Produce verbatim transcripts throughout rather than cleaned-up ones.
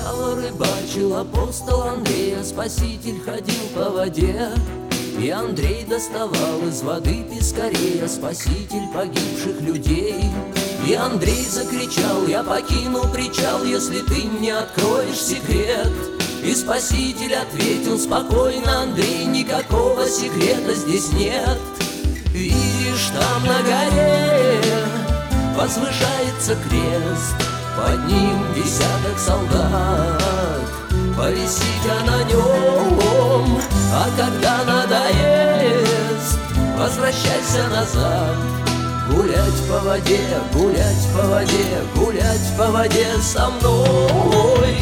Сначала рыбачил апостол Андрей, а Спаситель ходил по воде. И Андрей доставал из воды пескарей, а Спаситель погибших людей. И Андрей закричал: я покину причал, если ты мне откроешь секрет. И Спаситель ответил спокойно: Андрей, никакого секрета здесь нет. Видишь, там на горе возвышается крест, под ним десяток солдат, повиси-ка на нем, а когда надоест, возвращайся назад. Гулять по воде, гулять по воде, гулять по воде со мной.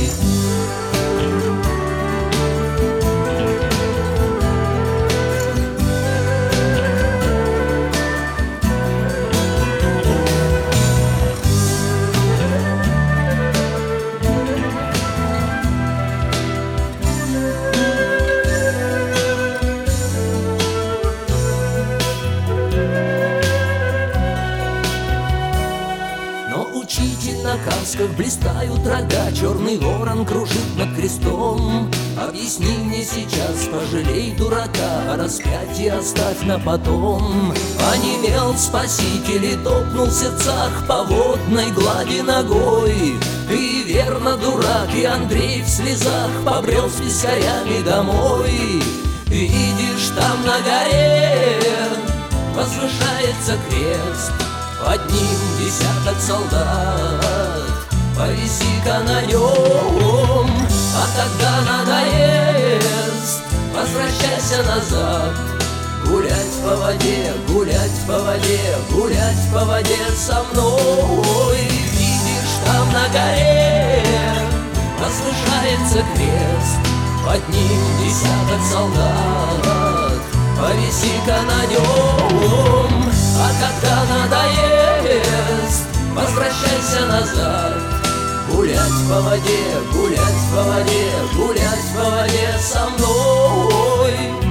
Учитель на касках, блистают рога, черный ворон кружит над крестом. Объясни мне сейчас, пожалей дурака, а распятие оставь на потом. Онемел Спаситель и топнул в сердцах по водной глади ногой. Ты верно дурак, и Андрей в слезах побрел с пескарями домой. Видишь, там на горе возвышается крест, под ним десяток солдат, повиси-ка на нем, а когда надоест, возвращайся назад. Гулять по воде, гулять по воде, гулять по воде со мной. Видишь, там на горе возвышается крест, под ним десяток солдат, повиси-ка на нем, а когда надоест, возвращайся назад. Гулять по воде, гулять по воде, гулять по воде со мной.